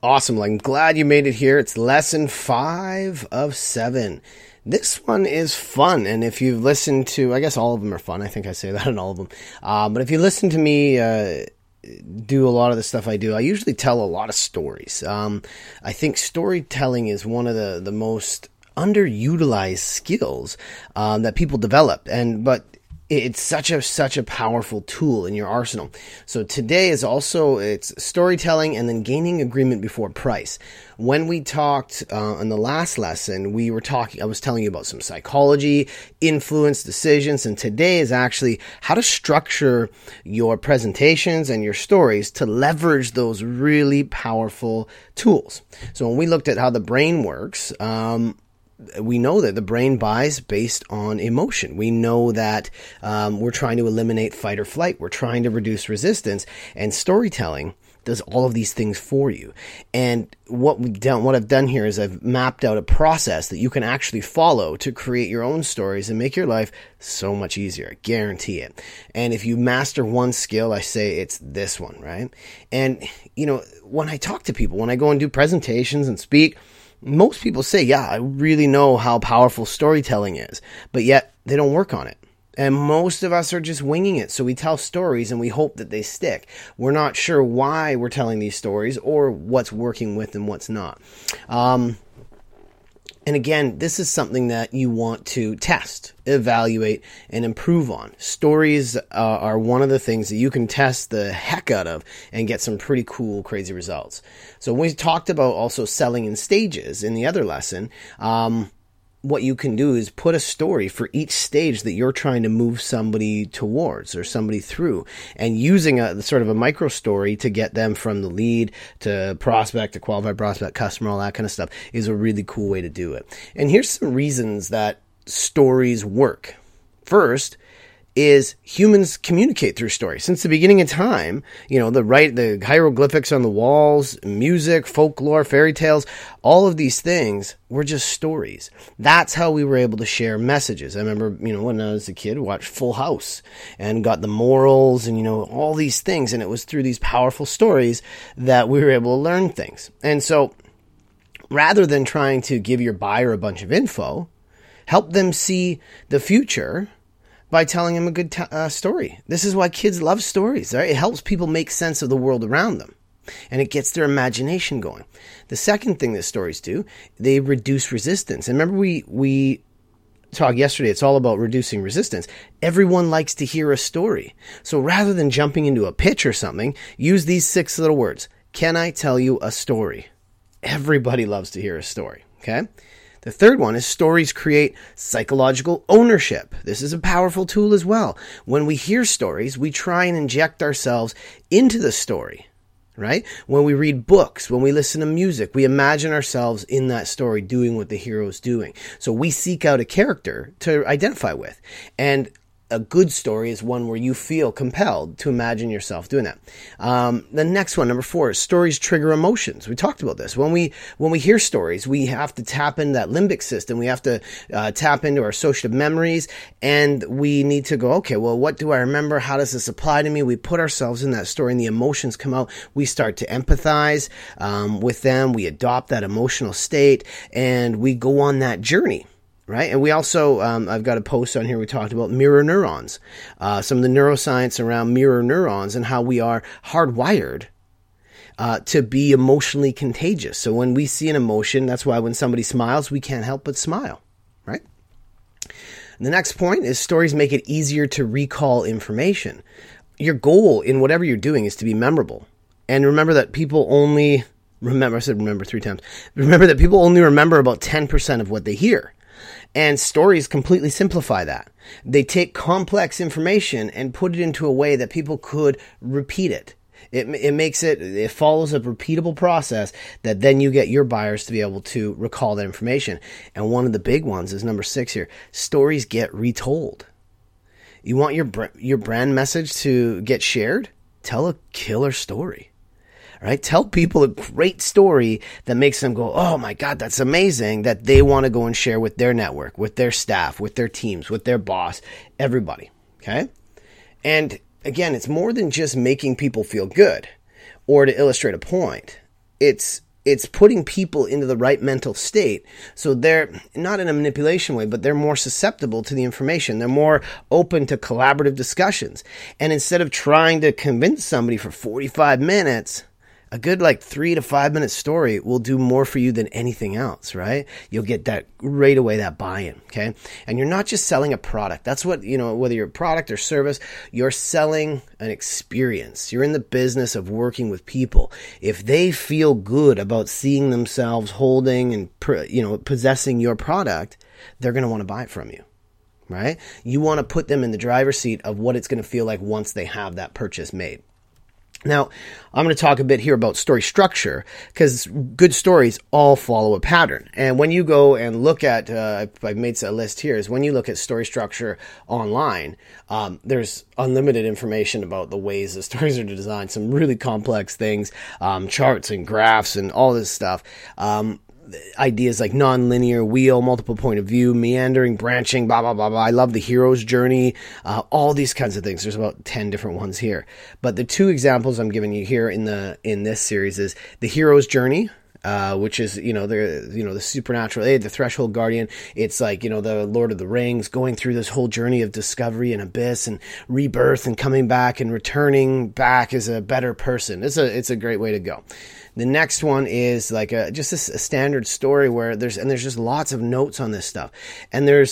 Awesome. Like, I'm glad you made it here. It's lesson 5 of 7. This one is fun. And if you've listened to, I guess all of them are fun. I think I say that in all of them. But if you listen to me do a lot of the stuff I do, I usually tell a lot of stories. I think storytelling is one of the most underutilized skills that people develop. But it's such a powerful tool in your arsenal. So today is also, it's storytelling and then gaining agreement before price. When we talked in the last lesson, I was telling you about some psychology, influence, decisions, and today is actually how to structure your presentations and your stories to leverage those really powerful tools. So when we looked at how the brain works, we know that the brain buys based on emotion. We know that we're trying to eliminate fight or flight. We're trying to reduce resistance. And storytelling does all of these things for you. And what I've done here is I've mapped out a process that you can actually follow to create your own stories and make your life so much easier. I guarantee it. And if you master one skill, I say it's this one, right? And, when I talk to people, when I go and do presentations and speak, most people say, yeah, I really know how powerful storytelling is, but yet they don't work on it. And most of us are just winging it. So we tell stories and we hope that they stick. We're not sure why we're telling these stories or what's working with and what's not. And again, this is something that you want to test, evaluate, and improve on. Stories are one of the things that you can test the heck out of and get some pretty cool, crazy results. So we talked about also selling in stages in the other lesson. What you can do is put a story for each stage that you're trying to move somebody towards or somebody through, and using a sort of a micro story to get them from the lead to prospect to qualified prospect, customer, all that kind of stuff is a really cool way to do it. And here's some reasons that stories work. First is humans communicate through stories. Since the beginning of time, the hieroglyphics on the walls, music, folklore, fairy tales, all of these things were just stories. That's how we were able to share messages. I remember, when I was a kid, I watched Full House and got the morals and, all these things. And it was through these powerful stories that we were able to learn things. And so rather than trying to give your buyer a bunch of info, help them see the future by telling them a good story. This is why kids love stories, right? It helps people make sense of the world around them, and it gets their imagination going. The second thing that stories do, they reduce resistance. And remember we talked yesterday, it's all about reducing resistance. Everyone likes to hear a story. So rather than jumping into a pitch or something, use these 6 little words. Can I tell you a story? Everybody loves to hear a story, okay? The third one is stories create psychological ownership. This is a powerful tool as well. When we hear stories, we try and inject ourselves into the story, right? When we read books, when we listen to music, we imagine ourselves in that story doing what the hero is doing. So we seek out a character to identify with. And a good story is one where you feel compelled to imagine yourself doing that. The next one, number 4, is stories trigger emotions. We talked about this. When we hear stories, we have to tap into that limbic system. We have to tap into our associative memories, and we need to go, okay, well, what do I remember? How does this apply to me? We put ourselves in that story, and the emotions come out. We start to empathize with them. We adopt that emotional state, and we go on that journey. Right. And we also, I've got a post on here. We talked about mirror neurons, some of the neuroscience around mirror neurons and how we are hardwired to be emotionally contagious. So when we see an emotion, that's why when somebody smiles, we can't help but smile. Right. And the next point is stories make it easier to recall information. Your goal in whatever you're doing is to be memorable. And remember that people only remember, I said remember 3 times. Remember that people only remember about 10% of what they hear. And stories completely simplify that. They take complex information and put it into a way that people could repeat it. It follows a repeatable process that then you get your buyers to be able to recall that information. And one of the big ones is number 6 here. Stories get retold. You want your brand message to get shared? Tell a killer story. Right? Tell people a great story that makes them go, oh my God, that's amazing, that they want to go and share with their network, with their staff, with their teams, with their boss, everybody. Okay? And again, it's more than just making people feel good or to illustrate a point. It's it's putting people into the right mental state. So they're not in a manipulation way, but they're more susceptible to the information. They're more open to collaborative discussions. And instead of trying to convince somebody for 45 minutes, a good 3 to 5 minute story will do more for you than anything else, right? You'll get that right away, that buy-in, okay? And you're not just selling a product. That's what, whether you're a product or service, you're selling an experience. You're in the business of working with people. If they feel good about seeing themselves holding and, possessing your product, they're going to want to buy it from you, right? You want to put them in the driver's seat of what it's going to feel like once they have that purchase made. Now, I'm going to talk a bit here about story structure, because good stories all follow a pattern. And when you go and look at, I've made a list here, is when you look at story structure online, there's unlimited information about the ways the stories are designed, some really complex things, charts and graphs and all this stuff. Ideas like non-linear, wheel, multiple point of view, meandering, branching, blah, blah, blah, blah. I love the hero's journey, all these kinds of things. There's about 10 different ones here. But the two examples I'm giving you here in this series is the hero's journey, which is, the supernatural aid, the threshold guardian. It's like, the Lord of the Rings, going through this whole journey of discovery and abyss and rebirth and coming back and returning back as a better person. It's a great way to go. The next one is just a standard story where there's just lots of notes on this stuff. And you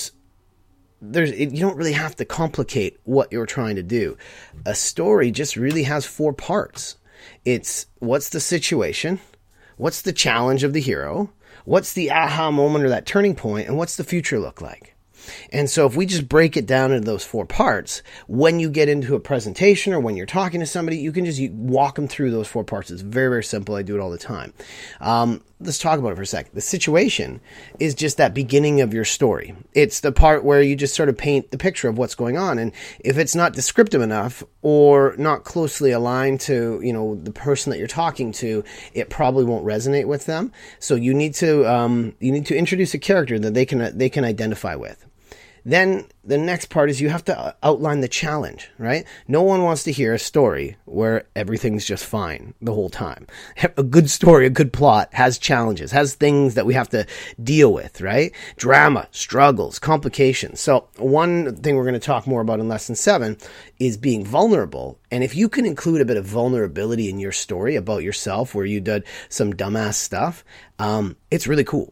don't really have to complicate what you're trying to do. A story just really has 4 parts. It's what's the situation? What's the challenge of the hero? What's the aha moment or that turning point? And what's the future look like? And so if we just break it down into those 4 parts, when you get into a presentation or when you're talking to somebody, you can just walk them through those 4 parts. It's very, very simple. I do it all the time. Let's talk about it for a second. The situation is just that beginning of your story. It's the part where you just sort of paint the picture of what's going on. And if it's not descriptive enough or not closely aligned to, the person that you're talking to, it probably won't resonate with them. So you need to introduce a character that they can identify with. Then the next part is you have to outline the challenge, right? No one wants to hear a story where everything's just fine the whole time. A good story, a good plot has challenges, has things that we have to deal with, right? Drama, struggles, complications. So one thing we're going to talk more about in lesson 7 is being vulnerable. And if you can include a bit of vulnerability in your story about yourself where you did some dumbass stuff, it's really cool.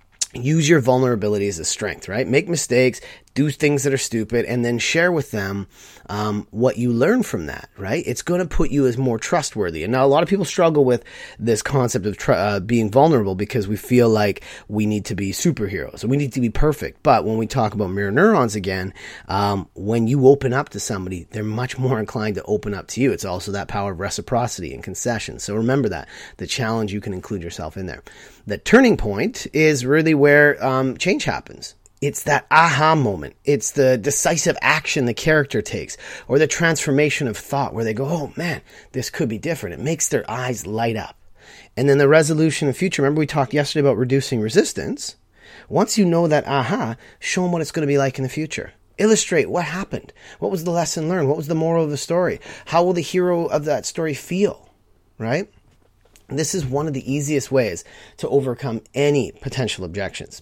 Use your vulnerability as a strength, right? Make mistakes, do things that are stupid, and then share with them what you learn from that, right? It's going to put you as more trustworthy. And now a lot of people struggle with this concept of being vulnerable because we feel like we need to be superheroes and we need to be perfect. But when we talk about mirror neurons again, when you open up to somebody, they're much more inclined to open up to you. It's also that power of reciprocity and concession. So remember that. The challenge, you can include yourself in there. The turning point is really where change happens. It's that aha moment. It's the decisive action the character takes, or the transformation of thought where they go, oh man, this could be different. It makes their eyes light up. And then the resolution of future. Remember we talked yesterday about reducing resistance. Once you know that aha, show them what it's going to be like in the future. Illustrate what happened. What was the lesson learned? What was the moral of the story? How will the hero of that story feel? Right? This is one of the easiest ways to overcome any potential objections.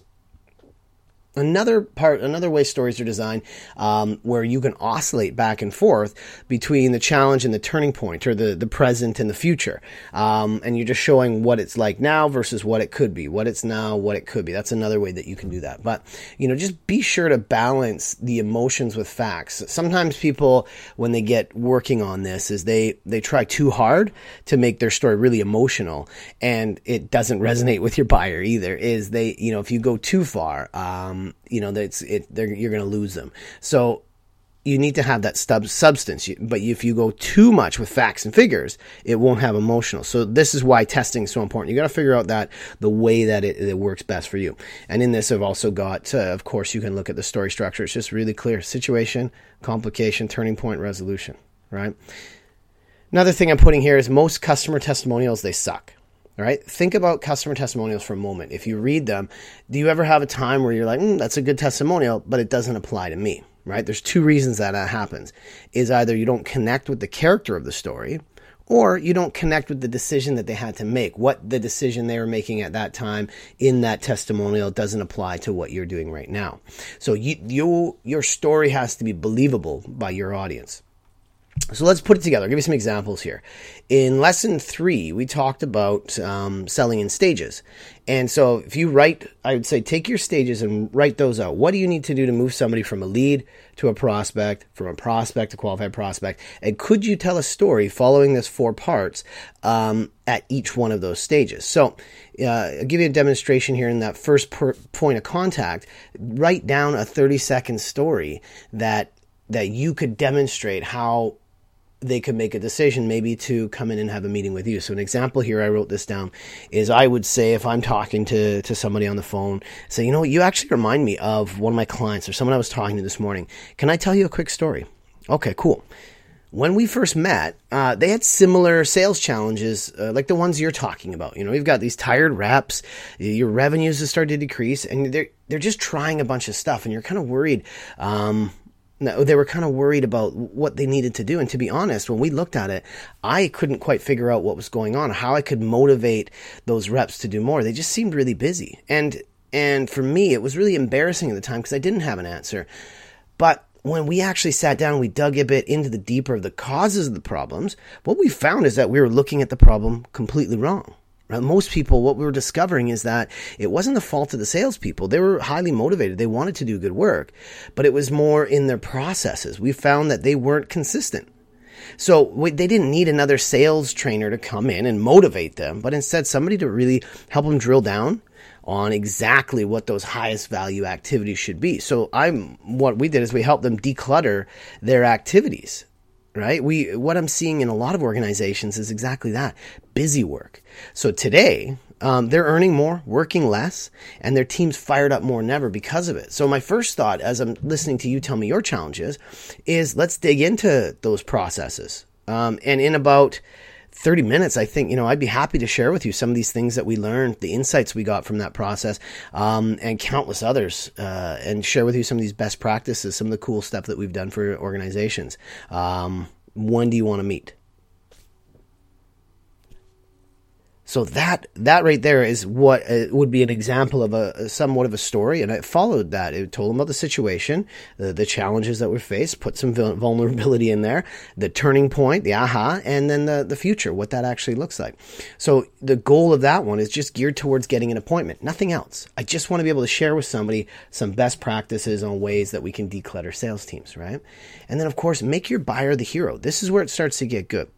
Another way stories are designed where you can oscillate back and forth between the challenge and the turning point, or the present and the future. And you're just showing what it's like now versus what it could be, what it's now, what it could be. That's another way that you can do that. But, just be sure to balance the emotions with facts. Sometimes people, when they get working on this, is they try too hard to make their story really emotional, and it doesn't resonate with your buyer either. If you go too far, you're going to lose them. So you need to have that substance. But if you go too much with facts and figures, it won't have emotional. So this is why testing is so important. You got to figure out the way that it works best for you. And in this, I've also got, of course, you can look at the story structure. It's just really clear: situation, complication, turning point, resolution. Right. Another thing I'm putting here is most customer testimonials, they suck. All right. Think about customer testimonials for a moment. If you read them, do you ever have a time where you're like, that's a good testimonial, but it doesn't apply to me, right? There's 2 reasons that happens. Is either you don't connect with the character of the story, or you don't connect with the decision that they had to make. What the decision they were making at that time in that testimonial doesn't apply to what you're doing right now. So your story has to be believable by your audience. So let's put it together. I'll give you some examples here. In lesson 3, we talked about selling in stages. And so if you I would say take your stages and write those out. What do you need to do to move somebody from a lead to a prospect, from a prospect to qualified prospect? And could you tell a story following this 4 parts at each one of those stages? So I'll give you a demonstration here in that first point of contact. Write down a 30-second story that you could demonstrate how they could make a decision maybe to come in and have a meeting with you. So an example here, I wrote this down, is I would say if I'm talking to somebody on the phone, say, you actually remind me of one of my clients or someone I was talking to this morning. Can I tell you a quick story? Okay, cool. When we first met, they had similar sales challenges like the ones you're talking about. You've got these tired reps, your revenues have started to decrease, and they're just trying a bunch of stuff, and you're kind of worried. They were kind of worried about what they needed to do. And to be honest, when we looked at it, I couldn't quite figure out what was going on, how I could motivate those reps to do more. They just seemed really busy. And for me, it was really embarrassing at the time because I didn't have an answer. But when we actually sat down and we dug a bit into the deeper of the causes of the problems, what we found is that we were looking at the problem completely wrong. Most people, what we were discovering is that it wasn't the fault of the salespeople. They were highly motivated. They wanted to do good work, but it was more in their processes. We found that they weren't consistent. So they didn't need another sales trainer to come in and motivate them, but instead somebody to really help them drill down on exactly what those highest value activities should be. So what we did is we helped them declutter their activities. Right? What I'm seeing in a lot of organizations is exactly that, busy work. So today, they're earning more, working less, and their team's fired up more than ever because of it. So my first thought, as I'm listening to you tell me your challenges, is let's dig into those processes. And in about 30 minutes, I think, I'd be happy to share with you some of these things that we learned, the insights we got from that process, and countless others, and share with you some of these best practices, some of the cool stuff that we've done for organizations. When do you want to meet? So that right there is what would be an example of somewhat of a story, and I followed that. It told them about the situation, the challenges that we faced, put some vulnerability in there, the turning point, the aha, and then the future, what that actually looks like. So the goal of that one is just geared towards getting an appointment, nothing else. I just want to be able to share with somebody some best practices on ways that we can declutter sales teams, right? And then, of course, make your buyer the hero. This is where it starts to get good.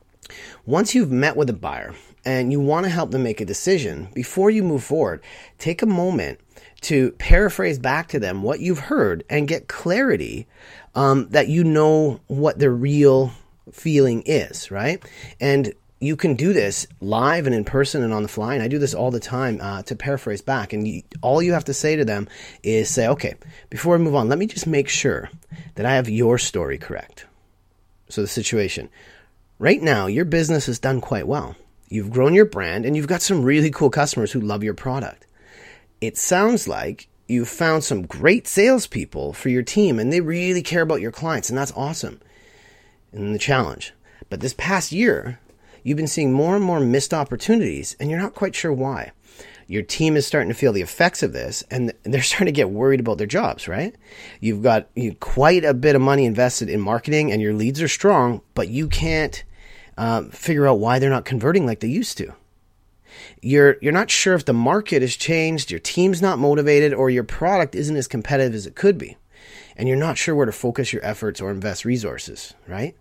Once you've met with a buyer and you want to help them make a decision, before you move forward, take a moment to paraphrase back to them what you've heard and get clarity that you know what the real feeling is, right? And you can do this live and in person and on the fly, and I do this all the time to paraphrase back. And all you have to say to them is say, okay, before I move on, let me just make sure that I have your story correct. So the situation. Right now, your business has done quite well. You've grown your brand and you've got some really cool customers who love your product. It sounds like you've found some great salespeople for your team and they really care about your clients, and that's awesome. And the challenge. But this past year, you've been seeing more and more missed opportunities and you're not quite sure why. Your team is starting to feel the effects of this and they're starting to get worried about their jobs, right? You've got quite a bit of money invested in marketing and your leads are strong, but you can't figure out why they're not converting like they used to. You're not sure if the market has changed, your team's not motivated, or your product isn't as competitive as it could be. And you're not sure where to focus your efforts or invest resources, right?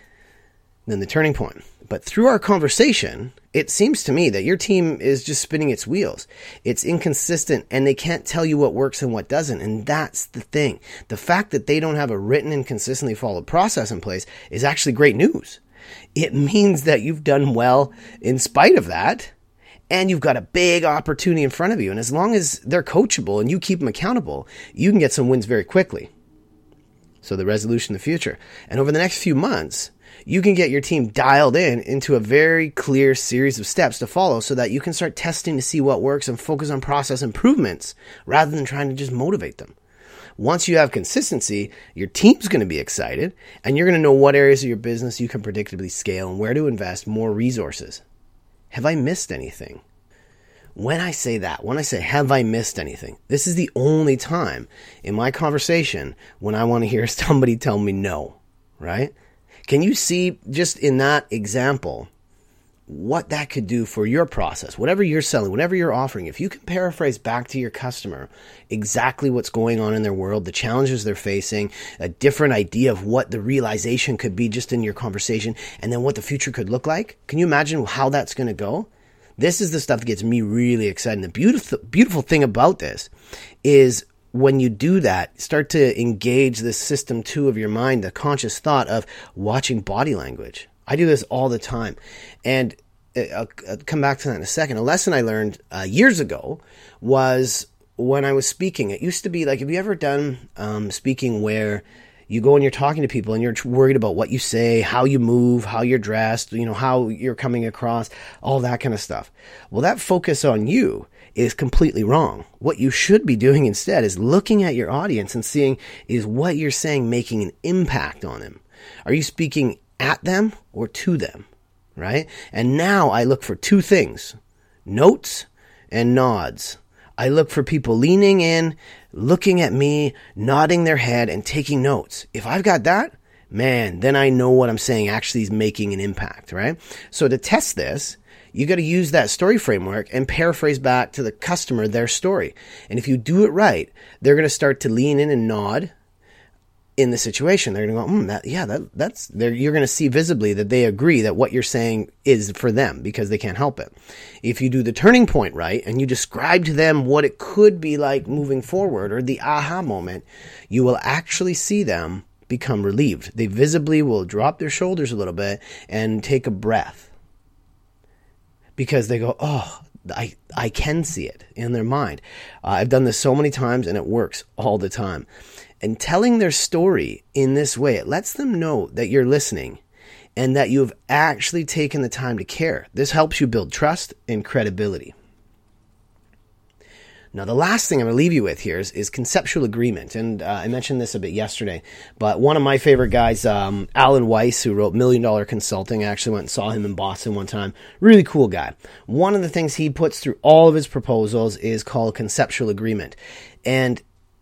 Then the turning point. But through our conversation, it seems to me that your team is just spinning its wheels. It's inconsistent and they can't tell you what works and what doesn't. And that's the thing. The fact that they don't have a written and consistently followed process in place is actually great news. It means that you've done well in spite of that, and you've got a big opportunity in front of you. And as long as they're coachable and you keep them accountable, you can get some wins very quickly. So the resolution in the future. And over the next few months, you can get your team dialed into a very clear series of steps to follow so that you can start testing to see what works and focus on process improvements rather than trying to just motivate them. Once you have consistency, your team's going to be excited, and you're going to know what areas of your business you can predictably scale and where to invest more resources. Have I missed anything? When I say that, when I say, have I missed anything? This is the only time in my conversation when I want to hear somebody tell me no, right? Can you see just in that example what that could do for your process? Whatever you're selling, whatever you're offering, if you can paraphrase back to your customer exactly what's going on in their world, the challenges they're facing, a different idea of what the realization could be just in your conversation, and then what the future could look like, can you imagine how that's going to go? This is the stuff that gets me really excited. And the beautiful thing about this is when you do that, start to engage this system 2 of your mind, the conscious thought of watching body language. I do this all the time. And I'll come back to that in a second. A lesson I learned years ago was when I was speaking. It used to be like, have you ever done speaking where you go and you're talking to people and you're worried about what you say, how you move, how you're dressed, how you're coming across, all that kind of stuff. Well, that focus on you is completely wrong. What you should be doing instead is looking at your audience and seeing, is what you're saying making an impact on them? Are you speaking at them or to them, right? And now I look for 2 things, notes and nods. I look for people leaning in, looking at me, nodding their head, and taking notes. If I've got that, man, then I know what I'm saying actually is making an impact, right? So to test this, you got to use that story framework and paraphrase back to the customer their story. And if you do it right, they're going to start to lean in and nod in the situation. They're going to go, that's there. You're going to see visibly that they agree that what you're saying is for them because they can't help it. If you do the turning point right and you describe to them what it could be like moving forward or the aha moment, you will actually see them become relieved. They visibly will drop their shoulders a little bit and take a breath because they go, oh, I can see it in their mind. I've done this so many times and it works all the time. And telling their story in this way, it lets them know that you're listening and that you've actually taken the time to care. This helps you build trust and credibility. Now, the last thing I'm going to leave you with here is conceptual agreement. And I mentioned this a bit yesterday, but one of my favorite guys, Alan Weiss, who wrote $1 Million Consulting, I actually went and saw him in Boston one time. Really cool guy. One of the things he puts through all of his proposals is called conceptual agreement. And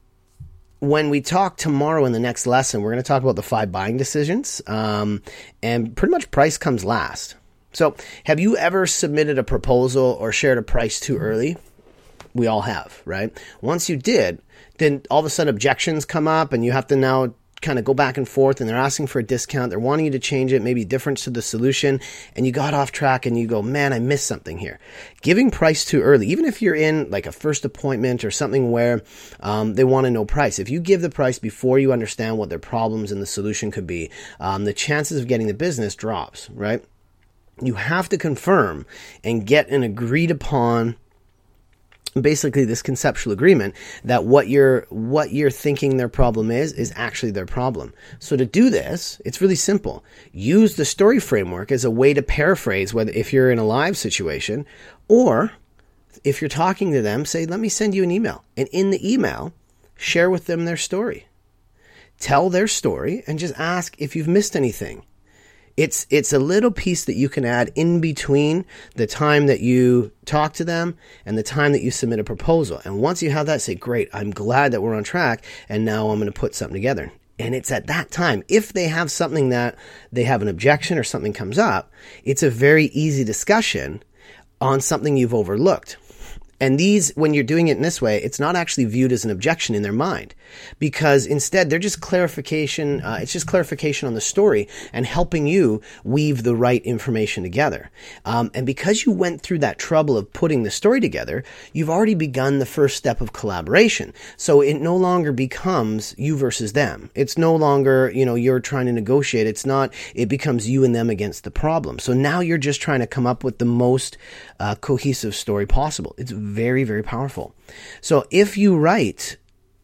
when we talk tomorrow in the next lesson, we're going to talk about the 5 buying decisions, and pretty much price comes last. So have you ever submitted a proposal or shared a price too early? We all have, right? Once you did, then all of a sudden objections come up and you have to now kind of go back and forth and they're asking for a discount. They're wanting you to change it, maybe difference to the solution, and you got off track and you go, man, I missed something here. Giving price too early, even if you're in like a first appointment or something where they want to know price, if you give the price before you understand what their problems and the solution could be, the chances of getting the business drops, right? You have to confirm and get an agreed upon, basically this conceptual agreement that what you're thinking their problem is actually their problem. So to do this, it's really simple. Use the story framework as a way to paraphrase, whether if you're in a live situation or if you're talking to them, say, let me send you an email. And in the email, share with them their story. Tell their story and just ask if you've missed anything. It's a little piece that you can add in between the time that you talk to them and the time that you submit a proposal. And once you have that, say, great, I'm glad that we're on track, and now I'm going to put something together. And it's at that time, if they have something that they have an objection or something comes up, it's a very easy discussion on something you've overlooked. And these, when you're doing it in this way, it's not actually viewed as an objection in their mind, because instead they're just clarification. It's just clarification on the story and helping you weave the right information together. And because you went through that trouble of putting the story together, you've already begun the first step of collaboration. So it no longer becomes you versus them. It's no longer, you're trying to negotiate. It becomes you and them against the problem. So now you're just trying to come up with the most cohesive story possible. It's very, very powerful. So if you write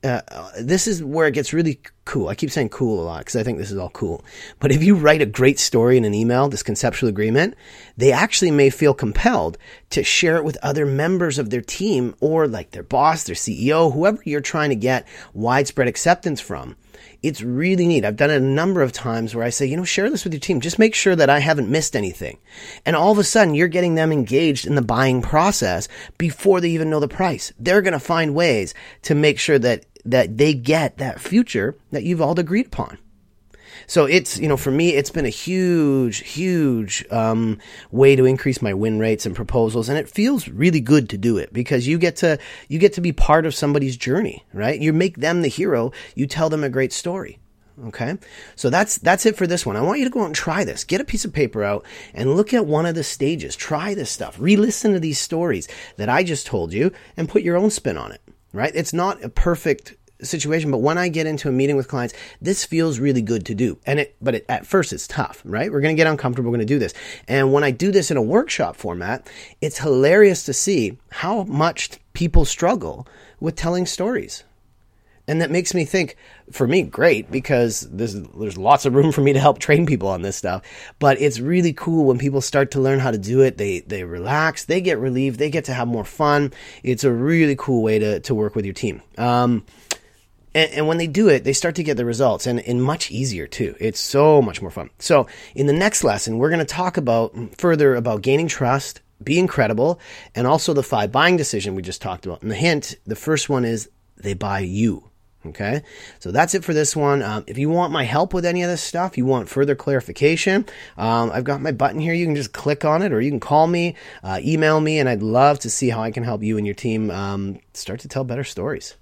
this is where it gets really cool. I keep saying cool a lot because I think this is all cool. But if you write a great story in an email, this conceptual agreement, they actually may feel compelled to share it with other members of their team or like their boss, their CEO, whoever you're trying to get widespread acceptance from. It's really neat. I've done it a number of times where I say, share this with your team. Just make sure that I haven't missed anything. And all of a sudden, you're getting them engaged in the buying process before they even know the price. They're going to find ways to make sure that they get that future that you've all agreed upon. So it's, for me, it's been a huge, huge way to increase my win rates and proposals. And it feels really good to do it because you get to be part of somebody's journey, right? You make them the hero. You tell them a great story. Okay. So that's it for this one. I want you to go out and try this. Get a piece of paper out and look at one of the stages. Try this stuff. Re-listen to these stories that I just told you and put your own spin on it, right? It's not a perfect situation, but when I get into a meeting with clients, this feels really good to do. But at first it's tough, right? We're going to get uncomfortable. We're going to do this. And when I do this in a workshop format, it's hilarious to see how much people struggle with telling stories. And that makes me think, for me, great, because there's lots of room for me to help train people on this stuff. But it's really cool when people start to learn how to do it. They relax, they get relieved, they get to have more fun. It's a really cool way to work with your team. And when they do it, they start to get the results and much easier too. It's so much more fun. So in the next lesson, we're going to talk further about gaining trust, being credible, and also the 5 buying decisions we just talked about. And the first one is they buy you. Okay, so that's it for this one. If you want my help with any of this stuff, you want further clarification, I've got my button here. You can just click on it or you can call me, email me, and I'd love to see how I can help you and your team start to tell better stories.